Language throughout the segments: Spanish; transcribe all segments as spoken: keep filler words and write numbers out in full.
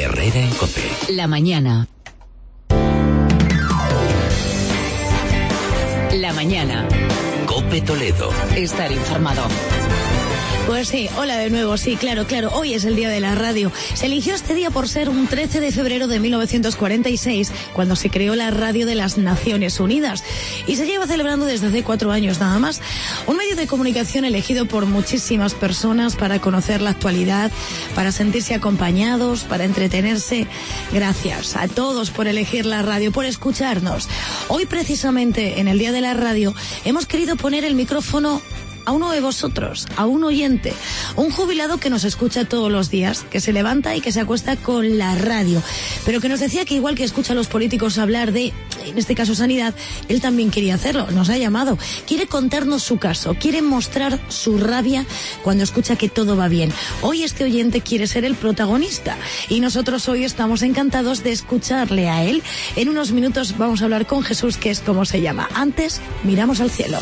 Herrera en COPE. La mañana. La mañana. COPE Toledo. Estar informado. Pues sí, hola de nuevo, sí, claro, claro, hoy es el Día de la Radio. Se eligió este día por ser un trece de febrero de mil novecientos cuarenta y seis, cuando se creó la Radio de las Naciones Unidas. Y se lleva celebrando desde hace cuatro años nada más. Un medio de comunicación elegido por muchísimas personas para conocer la actualidad, para sentirse acompañados, para entretenerse. Gracias a todos por elegir la radio, por escucharnos. Hoy precisamente, en el Día de la Radio, hemos querido poner el micrófono a uno de vosotros, a un oyente, un jubilado que nos escucha todos los días, que se levanta y que se acuesta con la radio, pero que nos decía que igual que escucha a los políticos hablar de, en este caso, sanidad, él también quería hacerlo, nos ha llamado, quiere contarnos su caso, quiere mostrar su rabia cuando escucha que todo va bien. Hoy este oyente quiere ser el protagonista y nosotros hoy estamos encantados de escucharle a él. En unos minutos vamos a hablar con Jesús, que es como se llama. Antes, miramos al cielo.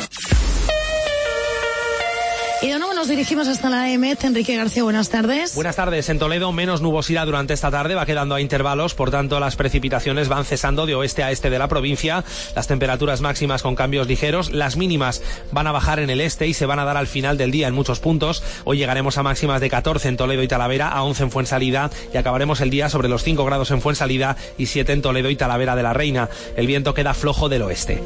Y de nuevo nos dirigimos hasta la E M E T. Enrique García, buenas tardes. Buenas tardes. En Toledo, menos nubosidad durante esta tarde, va quedando a intervalos, por tanto las precipitaciones van cesando de oeste a este de la provincia, las temperaturas máximas con cambios ligeros, las mínimas van a bajar en el este y se van a dar al final del día en muchos puntos. Hoy llegaremos a máximas de catorce en Toledo y Talavera, a once en Fuensalida y acabaremos el día sobre los cinco grados en Fuensalida y siete en Toledo y Talavera de la Reina. El viento queda flojo del oeste.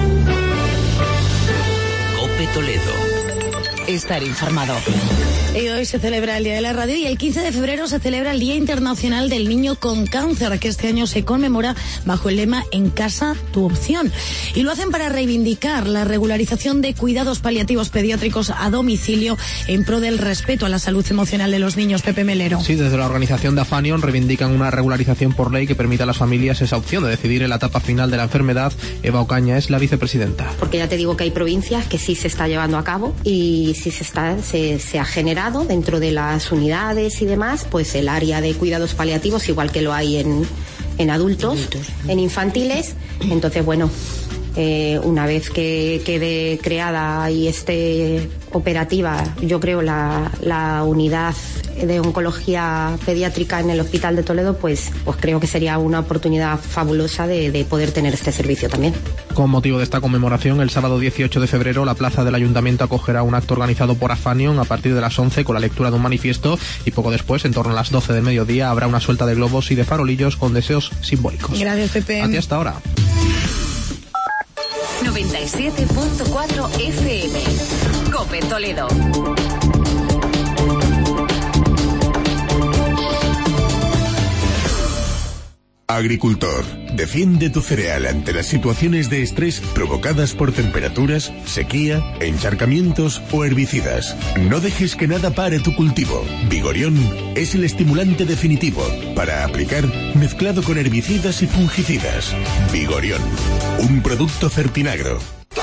COPE Toledo. Estar informado. Y hoy se celebra el Día de la Radio y el quince de febrero se celebra el Día Internacional del Niño con Cáncer, que este año se conmemora bajo el lema En casa, tu opción. Y lo hacen para reivindicar la regularización de cuidados paliativos pediátricos a domicilio en pro del respeto a la salud emocional de los niños. Pepe Melero. Sí, desde la organización Dafanion reivindican una regularización por ley que permita a las familias esa opción de decidir en la etapa final de la enfermedad. Eva Ocaña es la vicepresidenta. Porque ya te digo que hay provincias que sí se está llevando a cabo y sí se, está, se, se ha generado dentro de las unidades y demás, pues el área de cuidados paliativos, igual que lo hay en, en adultos, adultos, en infantiles. Entonces, bueno, eh, una vez que quede creada y esté operativa, yo creo, la, la unidad de oncología pediátrica en el Hospital de Toledo, pues, pues creo que sería una oportunidad fabulosa de, de poder tener este servicio también. Con motivo de esta conmemoración, el sábado dieciocho de febrero, la plaza del Ayuntamiento acogerá un acto organizado por Afanion a partir de las once con la lectura de un manifiesto y poco después, en torno a las doce del mediodía, habrá una suelta de globos y de farolillos con deseos simbólicos. Gracias, Pepe. Hacia hasta ahora. noventa y siete punto cuatro F M. COPE Toledo. Agricultor, defiende tu cereal ante las situaciones de estrés provocadas por temperaturas, sequía, encharcamientos o herbicidas. No dejes que nada pare tu cultivo. Vigorión es el estimulante definitivo para aplicar mezclado con herbicidas y fungicidas. Vigorión, un producto Fertinagro.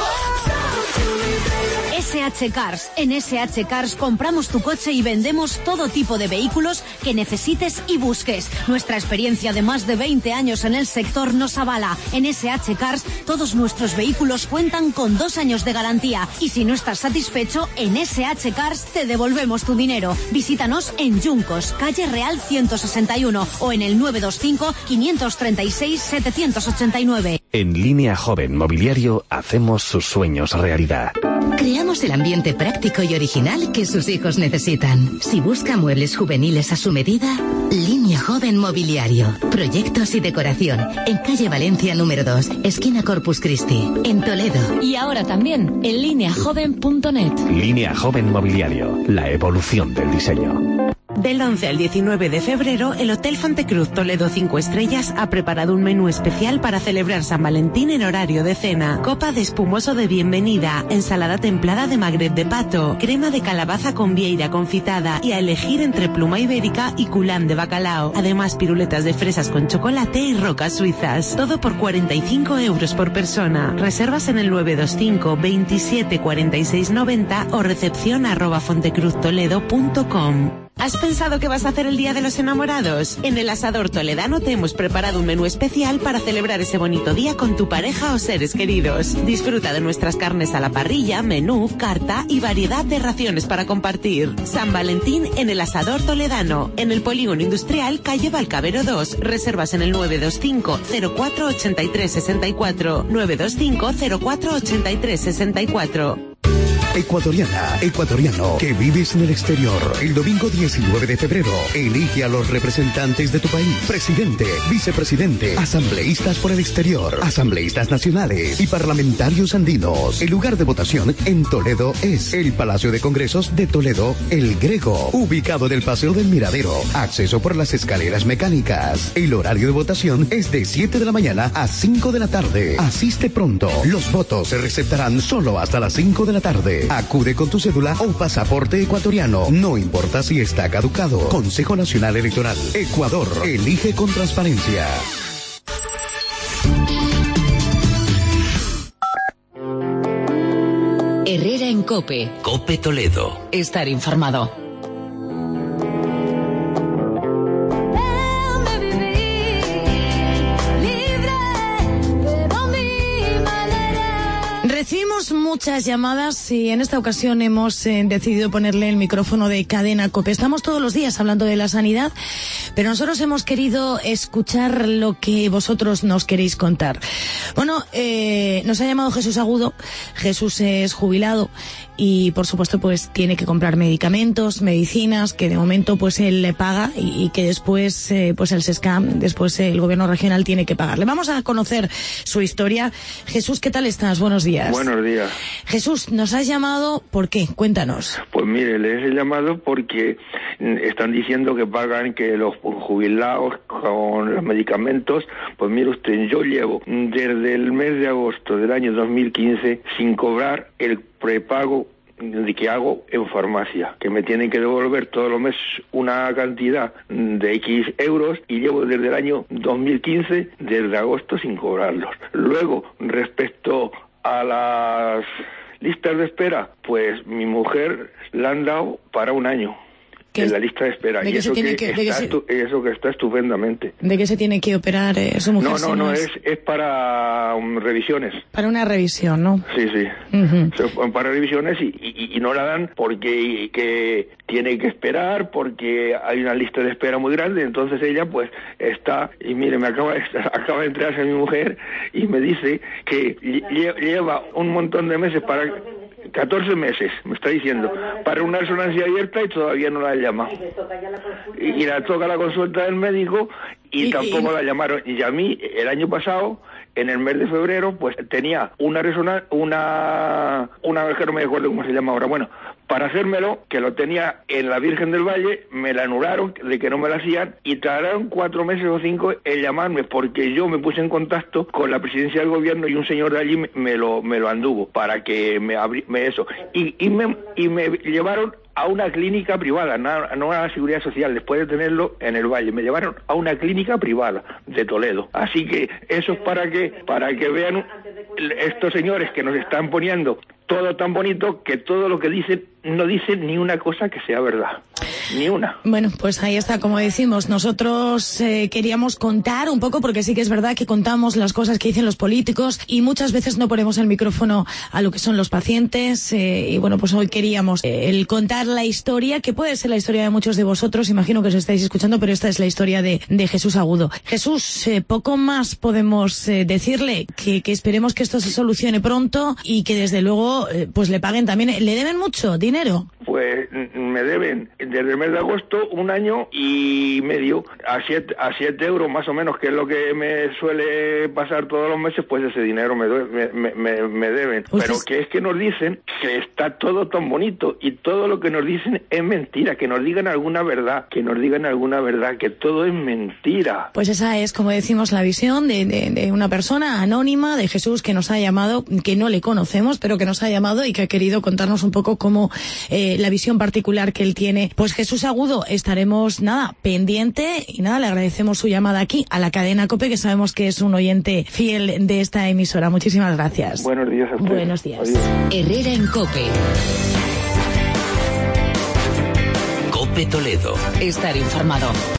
S H Cars. En S H Cars compramos tu coche y vendemos todo tipo de vehículos que necesites y busques. Nuestra experiencia de más de veinte años en el sector nos avala. En S H Cars todos nuestros vehículos cuentan con dos años de garantía y si no estás satisfecho, en S H Cars te devolvemos tu dinero. Visítanos en Yuncos, calle Real ciento sesenta y uno o en el nueve dos cinco, cinco tres seis, siete ocho nueve. En Línea Joven Mobiliario hacemos sus sueños realidad. Creamos el ambiente práctico y original que sus hijos necesitan. Si busca muebles juveniles a su medida, Línea Joven Mobiliario. Proyectos y decoración. En calle Valencia número dos, esquina Corpus Christi, en Toledo. Y ahora también en línea joven punto net. Línea Joven Mobiliario. La evolución del diseño. Del once al diecinueve de febrero, el Hotel Fontecruz Toledo cinco Estrellas ha preparado un menú especial para celebrar San Valentín en horario de cena. Copa de espumoso de bienvenida, ensalada templada de magret de pato, crema de calabaza con vieira confitada y a elegir entre pluma ibérica y culán de bacalao. Además, piruletas de fresas con chocolate y rocas suizas. Todo por cuarenta y cinco euros por persona. Reservas en el nueve dos cinco, veintisiete, cuarenta y seis noventa o recepción arroba fontecruztoledo punto com. ¿Has pensado qué vas a hacer el Día de los Enamorados? En el Asador Toledano te hemos preparado un menú especial para celebrar ese bonito día con tu pareja o seres queridos. Disfruta de nuestras carnes a la parrilla, menú, carta y variedad de raciones para compartir. San Valentín en el Asador Toledano, en el Polígono Industrial, calle Valcavero dos. Reservas en el nueve dos cinco cero cuatro ocho tres seis cuatro. nueve dos cinco cero cuatro ocho tres seis cuatro. Ecuatoriana, ecuatoriano, que vives en el exterior. El domingo diecinueve de febrero, elige a los representantes de tu país. Presidente, vicepresidente, asambleístas por el exterior, asambleístas nacionales y parlamentarios andinos. El lugar de votación en Toledo es el Palacio de Congresos de Toledo, El Grego, ubicado en el Paseo del Miradero. Acceso por las escaleras mecánicas. El horario de votación es de siete de la mañana a cinco de la tarde. Asiste pronto. Los votos se receptarán solo hasta las cinco de la tarde. Acude con tu cédula o pasaporte ecuatoriano. No importa si está caducado. Consejo Nacional Electoral. Ecuador. Elige con transparencia. Herrera en COPE. COPE Toledo. Estar informado. Recibimos muchas llamadas y en esta ocasión hemos eh, decidido ponerle el micrófono de Cadena COPE. Estamos todos los días hablando de la sanidad, pero nosotros hemos querido escuchar lo que vosotros nos queréis contar. Bueno, eh, nos ha llamado Jesús Agudo. Jesús es jubilado y por supuesto pues tiene que comprar medicamentos, medicinas, que de momento pues él le paga y, y que después eh, pues el SESCAM, después el gobierno regional tiene que pagarle. Vamos a conocer su historia. Jesús, ¿qué tal estás? Buenos días. Buenos días. Jesús, nos has llamado, ¿por qué? Cuéntanos. Pues mire, les he llamado porque están diciendo que pagan que los jubilados con los medicamentos. Pues mire usted, yo llevo desde el mes de agosto del año dos mil quince sin cobrar el prepago de que hago en farmacia, que me tienen que devolver todos los meses una cantidad de X euros y llevo desde el año dos mil quince, desde agosto, sin cobrarlos. Luego, respecto a las listas de espera, pues mi mujer la han dado para un año en la lista de espera. ¿De y eso que, que, que está, se... eso que está estupendamente. ¿De qué se tiene que operar eh, su mujer? No, no, no, es, es para um, revisiones. Para una revisión, ¿no? Sí, sí. Uh-huh. O sea, para revisiones y, y, y no la dan porque que tiene que esperar, porque hay una lista de espera muy grande. Entonces ella pues está, y mire, me acaba de, acaba de entrarse mi mujer y me dice que lleva un montón de meses para... catorce meses, me está diciendo, para una resonancia abierta y todavía no la llama. Y, y la toca la consulta del médico y, y tampoco y... la llamaron. Y a mí, el año pasado, en el mes de febrero, pues tenía una resonancia, una, una, que no me acuerdo cómo se llama ahora, bueno, para hacérmelo, que lo tenía en la Virgen del Valle, me la anularon, de que no me la hacían, y tardaron cuatro meses o cinco en llamarme, porque yo me puse en contacto con la presidencia del gobierno y un señor de allí me, me lo me lo anduvo, para que me abri, me eso, y, y, me, y me llevaron a una clínica privada, no, no a la Seguridad Social, después de tenerlo en el Valle, me llevaron a una clínica privada de Toledo. Así que eso es para que, para que vean estos señores que nos están poniendo todo tan bonito, que todo lo que dicen no dicen ni una cosa que sea verdad, ni una. Bueno, pues ahí está, como decimos, nosotros eh, queríamos contar un poco, porque sí que es verdad que contamos las cosas que dicen los políticos y muchas veces no ponemos el micrófono a lo que son los pacientes, eh, y bueno, pues hoy queríamos eh, el contar la historia, que puede ser la historia de muchos de vosotros, imagino que os estáis escuchando, pero esta es la historia de, de Jesús Agudo. Jesús, eh, poco más podemos eh, decirle, que, que esperemos que esto se solucione pronto y que desde luego eh, pues le paguen también. ¿Le deben mucho dinero? Pues me deben desde el mes de agosto un año y medio a siete, a siete euros más o menos, que es lo que me suele pasar todos los meses, pues ese dinero me, me, me, me deben. Pues pero es... que es que nos dicen que está todo tan bonito y todo lo que nos dicen es mentira, que nos digan alguna verdad, que nos digan alguna verdad, que todo es mentira. Pues esa es, como decimos, la visión de, de, de una persona anónima, de Jesús, que nos ha llamado, que no le conocemos, pero que nos ha llamado y que ha querido contarnos un poco cómo eh, la visión particular que él tiene. Pues Jesús Agudo, estaremos, nada, pendiente y nada, le agradecemos su llamada aquí a la cadena COPE, que sabemos que es un oyente fiel de esta emisora. Muchísimas gracias. Buenos días a usted. Buenos días. Adiós. Herrera en COPE. Cope Toledo. Estar informado.